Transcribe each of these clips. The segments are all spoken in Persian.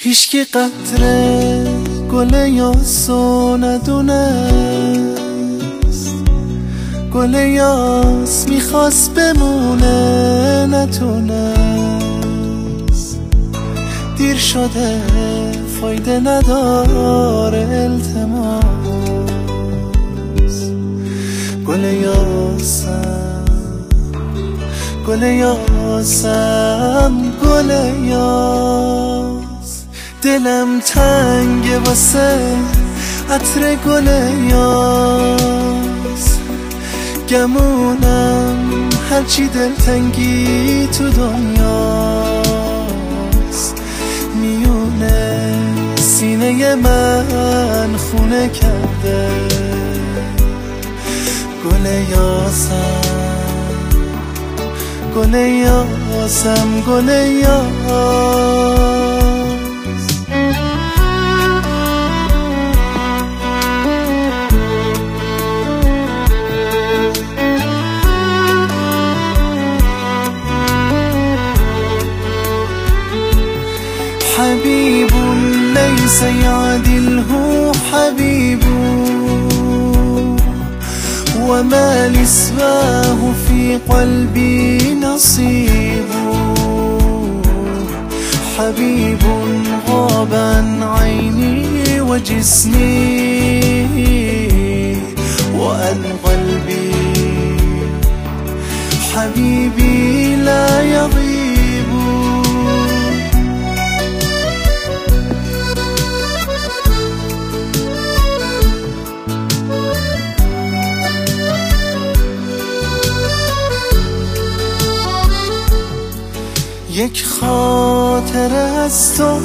هیچکی قطره گل یاسو ندونست، گل یاس میخواست بمونه نتونست. دیر شده فایده نداره التماس، گل یاسم گل یاسم گل یاس. دلم تنگه واسه عطر گل یاس، گمونم هرچی دلتنگی تو دنیاست. میونه سینه من خونه کرده گل یاسم، گل یاسم گل یاس. حبيب ليس يعدله حبيب، وما لسواه في قلبي نصيب. حبيب غاب عن عيني وجسمي وعن قلبي، حبيبي لا يغيب. یک خاطره از تو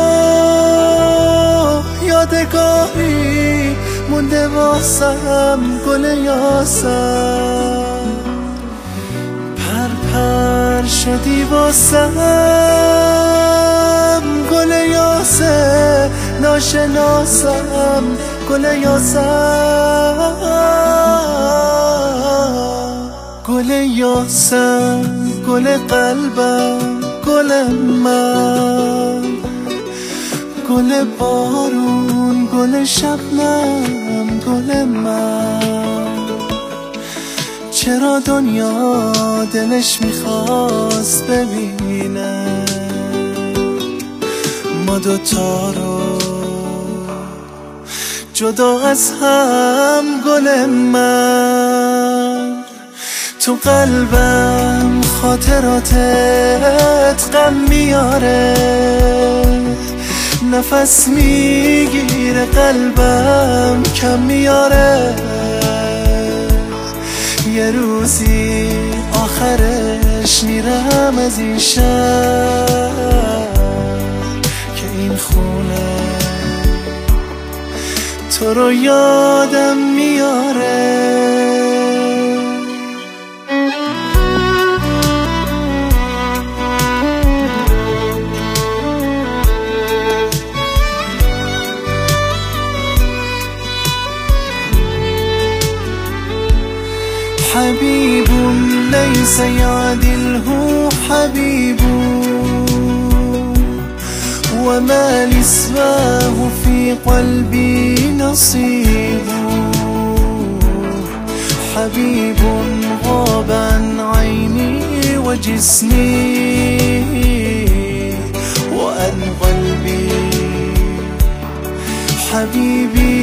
یادگاری مونده واسم گل یاسم. پر شدی واسم گل یاسه ناشناسم گل یاسم. گل یاسم گل قلبم گل من، گل بارون گل شبنم گل من. چرا دنیا دلش میخواست ببینه ما دوتا رو جدا از هم گل من. تو قلبم خاطراتت غم میاره، نفس میگیره قلبم کم میاره. یه روزی آخرش میرم از این شهر که این خونه تو رو یادم میاره. حبيب ليس يعدله حبيب، وما لسواه في قلبي نصيب. حبيب غاب عن عيني وجسمي وعن قلبي، حبيبي